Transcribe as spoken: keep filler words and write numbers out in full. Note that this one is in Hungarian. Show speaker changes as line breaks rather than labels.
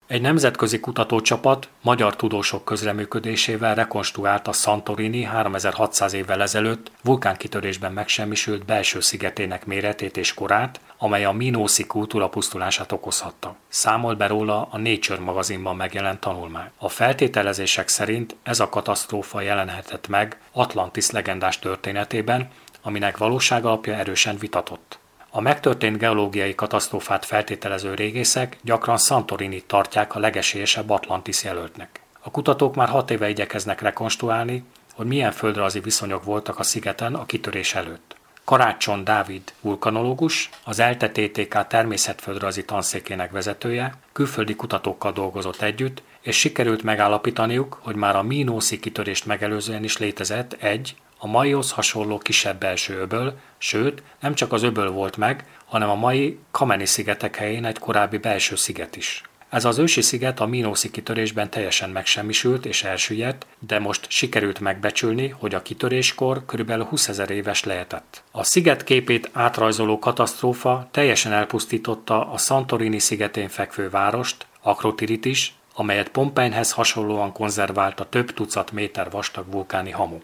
Egy nemzetközi kutatócsapat magyar tudósok közreműködésével rekonstruálta Santorini háromezer-hatszáz évvel ezelőtt vulkánkitörésben megsemmisült belső szigetének méretét és korát, amely a mínószi kultúra pusztulását okozhatta. Számol be róla a Nature magazinban megjelent tanulmány. A feltételezések szerint ez a katasztrófa jelenhetett meg Atlantis legendás történetében, aminek valóság alapja erősen vitatott. A megtörtént geológiai katasztrófát feltételező régészek gyakran Santorinit tartják a legesélyesebb Atlantis jelöltnek. A kutatók már hat éve igyekeznek rekonstruálni, hogy milyen földrajzi viszonyok voltak a szigeten a kitörés előtt. Karácson Dávid vulkanológus, az ELTE té té ká természetföldrajzi tanszékének vezetője, külföldi kutatókkal dolgozott együtt, és sikerült megállapítaniuk, hogy már a mínószi kitörést megelőzően is létezett egy, a maihoz hasonló kisebb belső öböl, sőt, nem csak az öböl volt meg, hanem a mai Kameni-szigetek helyén egy korábbi belső sziget is. Ez az ősi sziget a mínószi kitörésben teljesen megsemmisült és elsüllyedt, de most sikerült megbecsülni, hogy a kitöréskor körülbelül húszezer éves lehetett. A sziget képét átrajzoló katasztrófa teljesen elpusztította a Santorini szigetén fekvő várost, Akrotirirt is, amelyet Pompeihez hasonlóan konzervált a több tucat méter vastag vulkáni hamu.